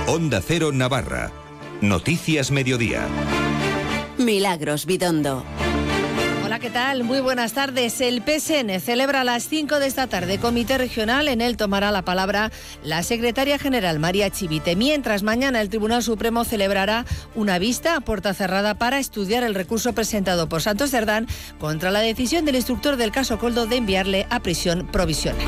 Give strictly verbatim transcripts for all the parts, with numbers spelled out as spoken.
Onda Cero Navarra. Noticias Mediodía. Milagros Bidondo. Hola, ¿qué tal? Muy buenas tardes. El P S N celebra a las cinco de esta tarde comité regional. En él tomará la palabra la secretaria general María Chivite. Mientras, mañana el Tribunal Supremo celebrará una vista a puerta cerrada para estudiar el recurso presentado por Santos Cerdán contra la decisión del instructor del caso Koldo de enviarle a prisión provisional.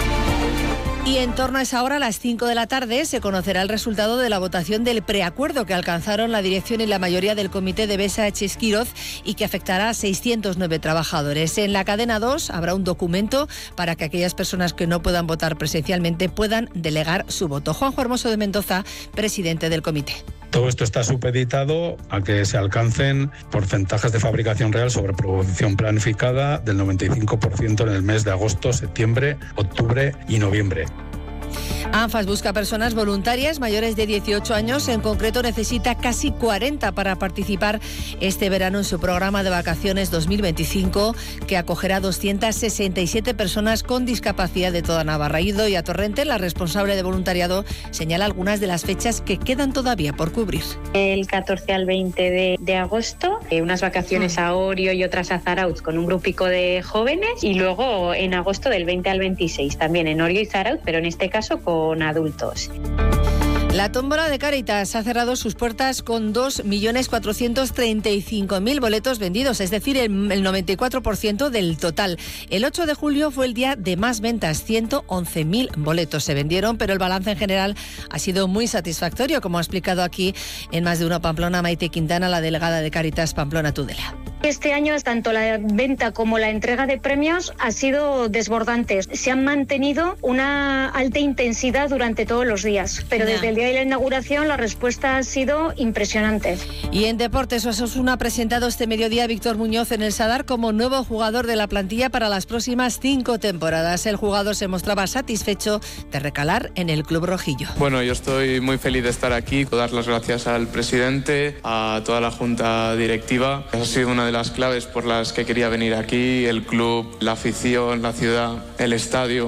Y en torno a esa hora, a las cinco de la tarde, se conocerá el resultado de la votación del preacuerdo que alcanzaron la dirección y la mayoría del comité de B S H Esquiroz y que afectará a seiscientos nueve trabajadores. En la cadena dos habrá un documento para que aquellas personas que no puedan votar presencialmente puedan delegar su voto. Juanjo Hermoso de Mendoza, presidente del comité. Todo esto está supeditado a que se alcancen porcentajes de fabricación real sobre producción planificada del noventa y cinco por ciento en el mes de agosto, septiembre, octubre y noviembre. ANFAS busca personas voluntarias mayores de dieciocho años. En concreto, necesita casi cuarenta para participar este verano en su programa de vacaciones dos mil veinticinco, que acogerá doscientas sesenta y siete personas con discapacidad de toda Navarra. Idoia Torrente, la responsable de voluntariado, señala algunas de las fechas que quedan todavía por cubrir. El catorce al veinte de, de agosto, eh, unas vacaciones a Orio y otras a Zarautz con un grupico de jóvenes, y luego en agosto del veinte al veintiséis también en Orio y Zarautz, pero en este caso con adultos. La tómbola de Cáritas ha cerrado sus puertas con dos millones cuatrocientos treinta y cinco mil boletos vendidos, es decir, el, el noventa y cuatro por ciento del total. El ocho de julio fue el día de más ventas, ciento once mil boletos se vendieron, pero el balance en general ha sido muy satisfactorio, como ha explicado aquí en Más de Uno Pamplona Maite Quintana, la delegada de Cáritas Pamplona Tudela. Este año tanto la venta como la entrega de premios ha sido desbordantes. Se han mantenido una alta intensidad durante todos los días, pero desde el día de la inauguración la respuesta ha sido impresionante. Y en deportes, Osasuna ha presentado este mediodía a Víctor Muñoz en el Sadar como nuevo jugador de la plantilla para las próximas cinco temporadas. El jugador se mostraba satisfecho de recalar en el club rojillo. Bueno, yo estoy muy feliz de estar aquí, dar las gracias al presidente, a toda la junta directiva. Ha sido una de las claves por las que quería venir aquí, el club, la afición, la ciudad, el estadio.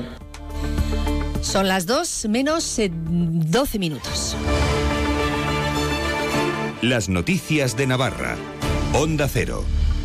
Son las dos menos doce minutos. Las noticias de Navarra. Onda Cero.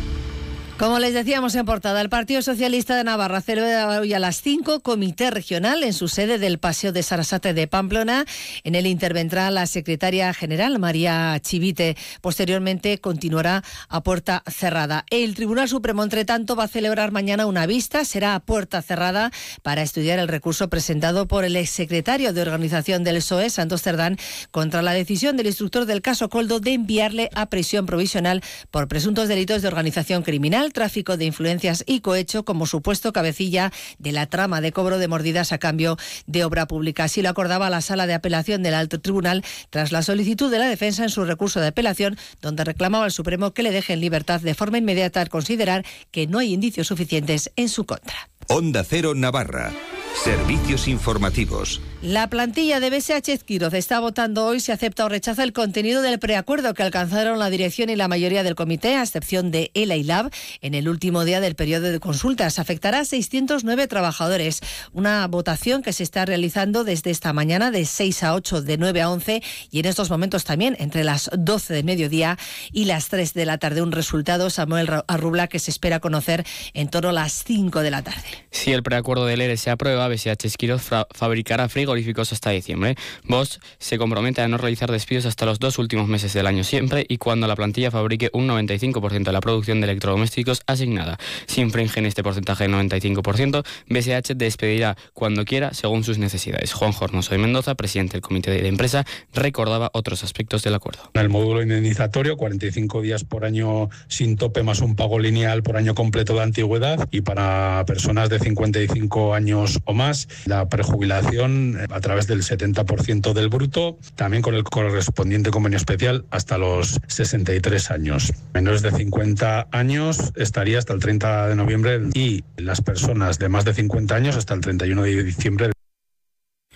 Como les decíamos en portada, el Partido Socialista de Navarra celebra hoy a las cinco comité regional en su sede del Paseo de Sarasate de Pamplona. En él intervendrá la secretaria general María Chivite. Posteriormente continuará a puerta cerrada. El Tribunal Supremo, entre tanto, va a celebrar mañana una vista. Será a puerta cerrada para estudiar el recurso presentado por el exsecretario de Organización del P S O E, Santos Cerdán, contra la decisión del instructor del caso Koldo de enviarle a prisión provisional por presuntos delitos de organización criminal, tráfico de influencias y cohecho como supuesto cabecilla de la trama de cobro de mordidas a cambio de obra pública. Así lo acordaba la Sala de Apelación del Alto Tribunal tras la solicitud de la defensa en su recurso de apelación, donde reclamaba al Supremo que le deje en libertad de forma inmediata al considerar que no hay indicios suficientes en su contra. Onda Cero Navarra. Servicios informativos. La plantilla de B S H Esquiroz está votando hoy si acepta o rechaza el contenido del preacuerdo que alcanzaron la dirección y la mayoría del comité, a excepción de ELA y LAB, en el último día del periodo de consultas. Afectará a seiscientos nueve trabajadores. Una votación que se está realizando desde esta mañana de seis a ocho, de nueve a once y en estos momentos también entre las doce de mediodía y las tres de la tarde. Un resultado, Samuel Arrubla, que se espera conocer en torno a las cinco de la tarde. Si el preacuerdo del E R E se aprueba, B S H Esquiroz fra- fabricará frigoríficos hasta diciembre. Bosch se compromete a no realizar despidos hasta los dos últimos meses del año siempre y cuando la plantilla fabrique un noventa y cinco por ciento de la producción de electrodomésticos asignada. Si infringen este porcentaje del noventa y cinco por ciento, B S H despedirá cuando quiera según sus necesidades. Juan Hermoso de Mendoza, presidente del comité de la empresa, recordaba otros aspectos del acuerdo. El módulo indemnizatorio, cuarenta y cinco días por año sin tope más un pago lineal por año completo de antigüedad, y para personas de cincuenta y cinco años o más, la prejubilación a través del setenta por ciento del bruto, también con el correspondiente convenio especial hasta los sesenta y tres años. Menores de cincuenta años estaría hasta el treinta de noviembre y las personas de más de cincuenta años hasta el treinta y uno de diciembre.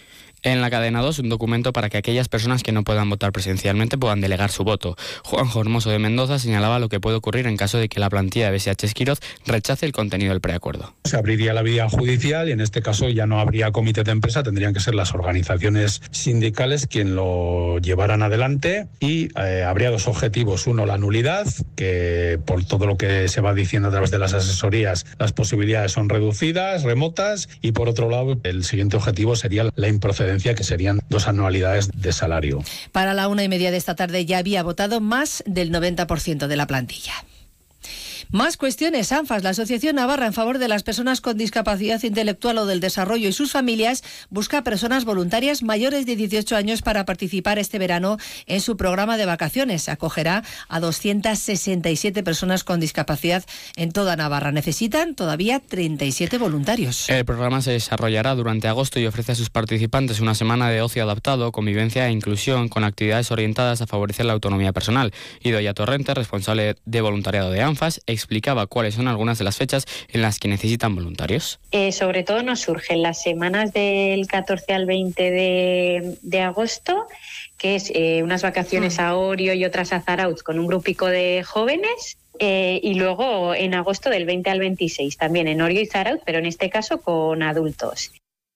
En la cadena dos, un documento para que aquellas personas que no puedan votar presencialmente puedan delegar su voto. Juanjo Hermoso de Mendoza señalaba lo que puede ocurrir en caso de que la plantilla de B S H Esquiroz rechace el contenido del preacuerdo. Se abriría la vía judicial y en este caso ya no habría comité de empresa, tendrían que ser las organizaciones sindicales quien lo llevaran adelante y eh, habría dos objetivos. Uno, la nulidad, que por todo lo que se va diciendo a través de las asesorías, las posibilidades son reducidas, remotas, y por otro lado, el siguiente objetivo sería la improcedencia, que serían dos anualidades de salario. Para la una y media de esta tarde ya había votado más del noventa por ciento de la plantilla. Más cuestiones. ANFAS, la Asociación Navarra en favor de las personas con discapacidad intelectual o del desarrollo y sus familias, busca personas voluntarias mayores de dieciocho años para participar este verano en su programa de vacaciones. Acogerá a doscientas sesenta y siete personas con discapacidad en toda Navarra. Necesitan todavía treinta y siete voluntarios. El programa se desarrollará durante agosto y ofrece a sus participantes una semana de ocio adaptado, convivencia e inclusión con actividades orientadas a favorecer la autonomía personal. Idoia Torrente, responsable de voluntariado de ANFAS, explicaba cuáles son algunas de las fechas en las que necesitan voluntarios. Eh, sobre todo nos surgen las semanas del catorce al veinte de, de agosto, que es eh, unas vacaciones a Orio y otras a Zarautz con un grupico de jóvenes. Eh, y luego en agosto del veinte al veintiséis, también en Orio y Zarautz, pero en este caso con adultos.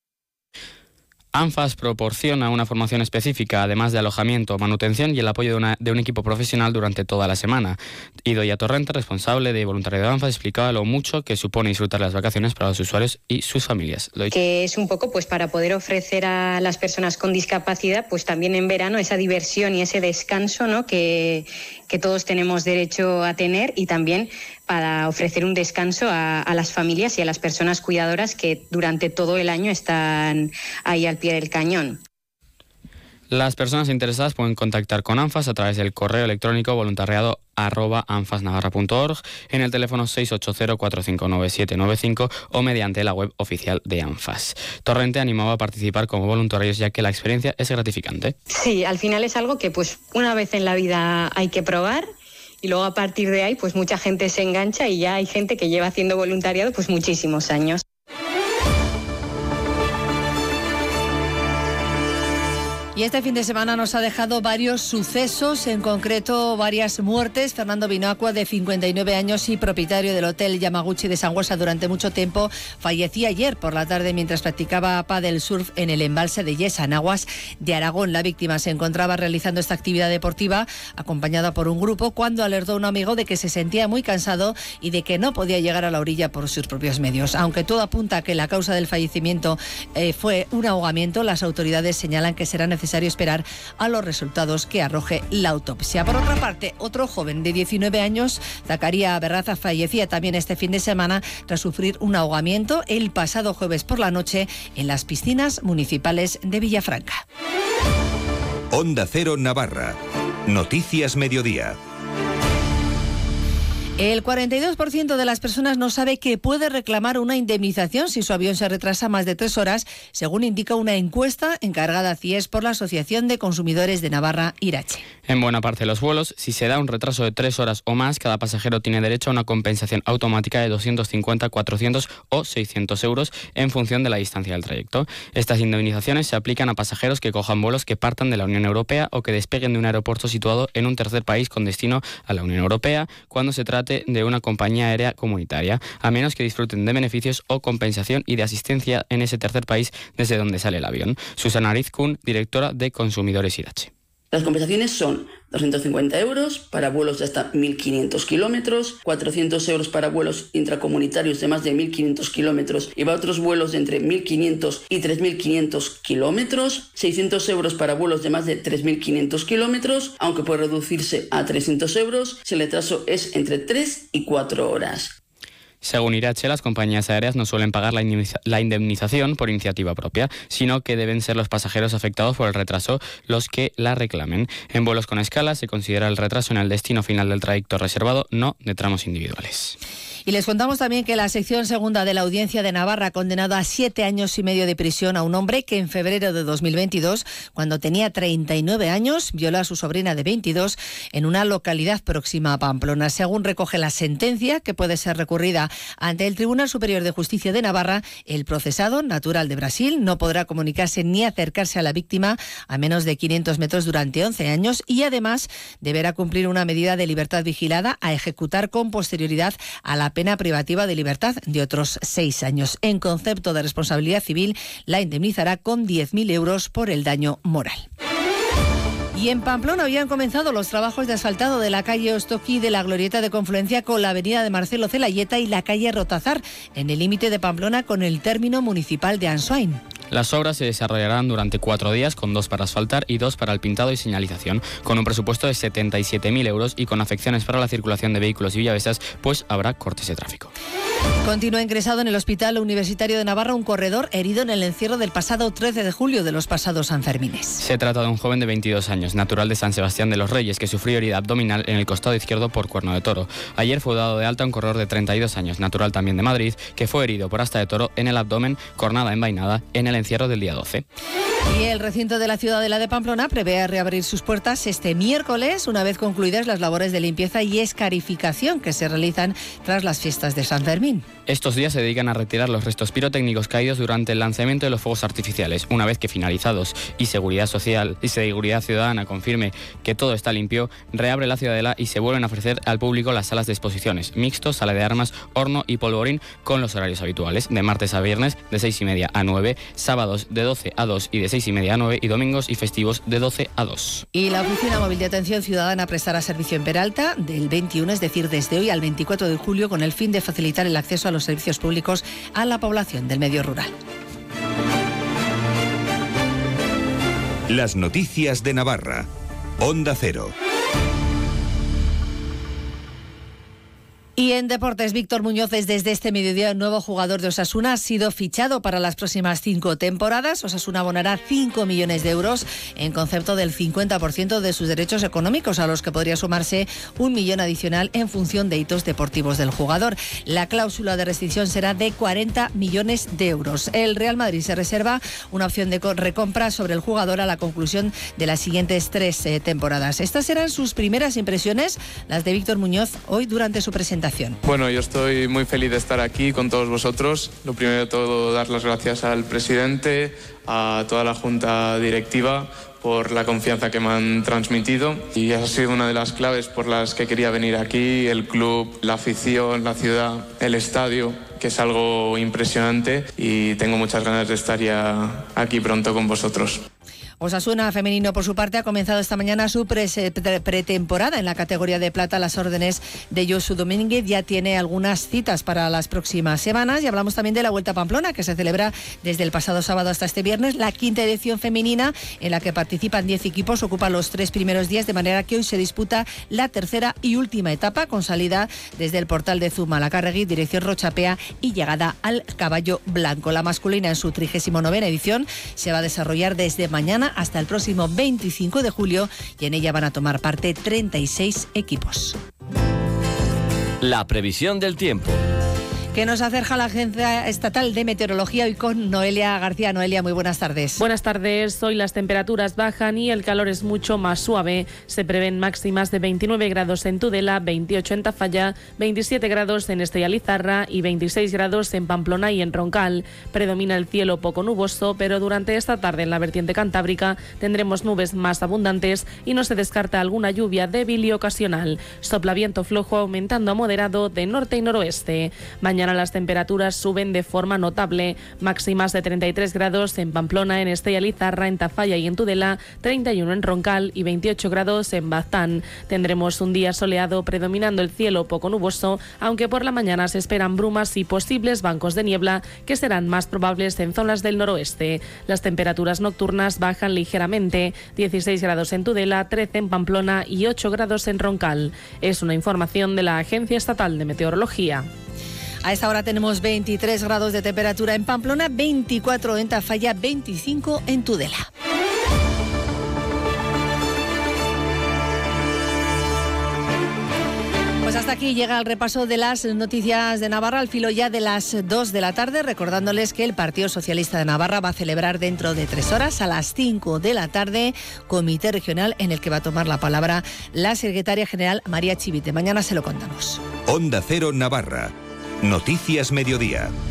ANFAS proporciona una formación específica, además de alojamiento, manutención y el apoyo de, una, de un equipo profesional durante toda la semana. Idoia Torrente, responsable de voluntariado de ANFAS, explicaba lo mucho que supone disfrutar las vacaciones para los usuarios y sus familias. Lo que es un poco pues para poder ofrecer a las personas con discapacidad pues también en verano esa diversión y ese descanso, ¿no? que, que todos tenemos derecho a tener, y también para ofrecer un descanso a, a las familias y a las personas cuidadoras que durante todo el año están ahí al pie del cañón. Las personas interesadas pueden contactar con ANFAS a través del correo electrónico voluntariado arroba anfasnavarra punto org, en el teléfono seis ocho cero cuatro cinco nueve siete nueve cinco o mediante la web oficial de ANFAS. Torrente animaba a participar como voluntarios, ya que la experiencia es gratificante. Sí, al final es algo que pues una vez en la vida hay que probar. Y luego a partir de ahí, pues mucha gente se engancha y ya hay gente que lleva haciendo voluntariado pues muchísimos años. Y este fin de semana nos ha dejado varios sucesos, en concreto varias muertes. Fernando Vinacua, de cincuenta y nueve años y propietario del Hotel Yamaguchi de Sangüesa durante mucho tiempo, fallecía ayer por la tarde mientras practicaba pádel surf en el embalse de Yesa, en aguas de Aragón. La víctima se encontraba realizando esta actividad deportiva acompañada por un grupo cuando alertó a un amigo de que se sentía muy cansado y de que no podía llegar a la orilla por sus propios medios. Aunque todo apunta a que la causa del fallecimiento eh, fue un ahogamiento, las autoridades señalan que será necesario necesario esperar a los resultados que arroje la autopsia. Por otra parte, otro joven de diecinueve años, Zacarías Berraza, fallecía también este fin de semana tras sufrir un ahogamiento el pasado jueves por la noche en las piscinas municipales de Villafranca. Onda Cero Navarra. Noticias Mediodía. El cuarenta y dos por ciento de las personas no sabe que puede reclamar una indemnización si su avión se retrasa más de tres horas, según indica una encuesta encargada a CIES por la Asociación de Consumidores de Navarra, Irache. En buena parte de los vuelos, si se da un retraso de tres horas o más, cada pasajero tiene derecho a una compensación automática de doscientos cincuenta, cuatrocientos o seiscientos euros en función de la distancia del trayecto. Estas indemnizaciones se aplican a pasajeros que cojan vuelos que partan de la Unión Europea o que despeguen de un aeropuerto situado en un tercer país con destino a la Unión Europea, cuando se trate de una compañía aérea comunitaria, a menos que disfruten de beneficios o compensación y de asistencia en ese tercer país desde donde sale el avión. Susana Arizkun, directora de Consumidores Irache. Las compensaciones son doscientos cincuenta euros para vuelos de hasta mil quinientos kilómetros, cuatrocientos euros para vuelos intracomunitarios de más de mil quinientos kilómetros y para otros vuelos de entre mil quinientos y tres mil quinientos kilómetros, seiscientos euros para vuelos de más de tres mil quinientos kilómetros, aunque puede reducirse a trescientos euros si el retraso es entre tres y cuatro horas. Según Irache, las compañías aéreas no suelen pagar la indemnización por iniciativa propia, sino que deben ser los pasajeros afectados por el retraso los que la reclamen. En vuelos con escala se considera el retraso en el destino final del trayecto reservado, no de tramos individuales. Y les contamos también que la sección segunda de la Audiencia de Navarra ha condenado a siete años y medio de prisión a un hombre que en febrero de dos mil veintidós, cuando tenía treinta y nueve años, violó a su sobrina de veintidós en una localidad próxima a Pamplona. Según recoge la sentencia, que puede ser recurrida ante el Tribunal Superior de Justicia de Navarra, el procesado, natural de Brasil, no podrá comunicarse ni acercarse a la víctima a menos de quinientos metros durante once años y además deberá cumplir una medida de libertad vigilada a ejecutar con posterioridad a la pena privativa de libertad de otros seis años. En concepto de responsabilidad civil, la indemnizará con diez mil euros por el daño moral. Y en Pamplona habían comenzado los trabajos de asfaltado de la calle Ostoqui de la glorieta de confluencia con la avenida de Marcelo Celayeta y la calle Rotazar, en el límite de Pamplona con el término municipal de Ansoain. Las obras se desarrollarán durante cuatro días, con dos para asfaltar y dos para el pintado y señalización, con un presupuesto de setenta y siete mil euros y con afecciones para la circulación de vehículos y villavesas, pues habrá cortes de tráfico. Continúa ingresado en el Hospital Universitario de Navarra un corredor herido en el encierro del pasado trece de julio de los pasados Sanfermines. Se trata de un joven de veintidós años, natural de San Sebastián de los Reyes, que sufrió herida abdominal en el costado izquierdo por cuerno de toro. Ayer fue dado de alta un corredor de treinta y dos años, natural también de Madrid, que fue herido por asta de toro en el abdomen, cornada envainada, en el encierro del día doce. Y el recinto de la Ciudadela de Pamplona prevé reabrir sus puertas este miércoles, una vez concluidas las labores de limpieza y escarificación que se realizan tras las fiestas de San Fermín. Estos días se dedican a retirar los restos pirotécnicos caídos durante el lanzamiento de los fuegos artificiales. Una vez que finalizados y Seguridad Social y Seguridad Ciudadana confirme que todo está limpio, reabre la Ciudadela y se vuelven a ofrecer al público las salas de exposiciones, mixto, sala de armas, horno y polvorín con los horarios habituales, de martes a viernes de seis y media a nueve, sábados de doce a dos y de seis y media a nueve y domingos y festivos de doce a dos. Y la Oficina Móvil de Atención Ciudadana prestará servicio en Peralta del veintiuno, es decir, desde hoy al veinticuatro de julio, con el fin de facilitar el acceso a los servicios públicos a la población del medio rural. Las noticias de Navarra. Onda Cero. Y en deportes, Víctor Muñoz es desde este mediodía un nuevo jugador de Osasuna. Ha sido fichado para las próximas cinco temporadas. Osasuna abonará cinco millones de euros en concepto del cincuenta por ciento de sus derechos económicos, a los que podría sumarse un millón adicional en función de hitos deportivos del jugador. La cláusula de rescisión será de cuarenta millones de euros. El Real Madrid se reserva una opción de recompra sobre el jugador a la conclusión de las siguientes tres eh, temporadas. Estas serán sus primeras impresiones, las de Víctor Muñoz, hoy durante su presentación. Bueno, yo estoy muy feliz de estar aquí con todos vosotros. Lo primero de todo, dar las gracias al presidente, a toda la junta directiva por la confianza que me han transmitido, y ha sido una de las claves por las que quería venir aquí: el club, la afición, la ciudad, el estadio, que es algo impresionante, y tengo muchas ganas de estar ya aquí pronto con vosotros. Osasuna femenino, por su parte, ha comenzado esta mañana su pre pretemporada en la categoría de plata a las órdenes de Josu Domínguez. Ya tiene algunas citas para las próximas semanas, y hablamos también de la Vuelta a Pamplona, que se celebra desde el pasado sábado hasta este viernes. La quinta edición femenina, en la que participan diez equipos, ocupa los tres primeros días, de manera que hoy se disputa la tercera y última etapa, con salida desde el portal de Zumalacárregui, dirección Rochapea, y llegada al Caballo Blanco. La masculina, en su trigésima novena edición, se va a desarrollar desde mañana hasta el próximo veinticinco de julio, y en ella van a tomar parte treinta y seis equipos. La previsión del tiempo, que nos acerca la Agencia Estatal de Meteorología, hoy con Noelia García. Noelia, muy buenas tardes. Buenas tardes. Hoy las temperaturas bajan y el calor es mucho más suave. Se prevén máximas de veintinueve grados en Tudela, veintiocho en Tafalla, veintisiete grados en Estella Lizarra y veintiséis grados en Pamplona y en Roncal. Predomina el cielo poco nuboso, pero durante esta tarde en la vertiente cantábrica tendremos nubes más abundantes y no se descarta alguna lluvia débil y ocasional. Sopla viento flojo, aumentando a moderado de norte y noroeste. Mañana Mañana las temperaturas suben de forma notable, máximas de treinta y tres grados en Pamplona, en Estella Lizarra, en Tafalla y en Tudela, treinta y uno en Roncal y veintiocho grados en Baztán. Tendremos un día soleado, predominando el cielo poco nuboso, aunque por la mañana se esperan brumas y posibles bancos de niebla, que serán más probables en zonas del noroeste. Las temperaturas nocturnas bajan ligeramente, dieciséis grados en Tudela, trece en Pamplona y ocho grados en Roncal. Es una información de la Agencia Estatal de Meteorología. A esta hora tenemos veintitrés grados de temperatura en Pamplona, veinticuatro en Tafalla, veinticinco en Tudela. Pues hasta aquí llega el repaso de las noticias de Navarra al filo ya de las dos de la tarde, recordándoles que el Partido Socialista de Navarra va a celebrar dentro de tres horas, a las cinco de la tarde, comité regional en el que va a tomar la palabra la secretaria general María Chivite. Mañana se lo contamos. Onda Cero Navarra. Noticias Mediodía.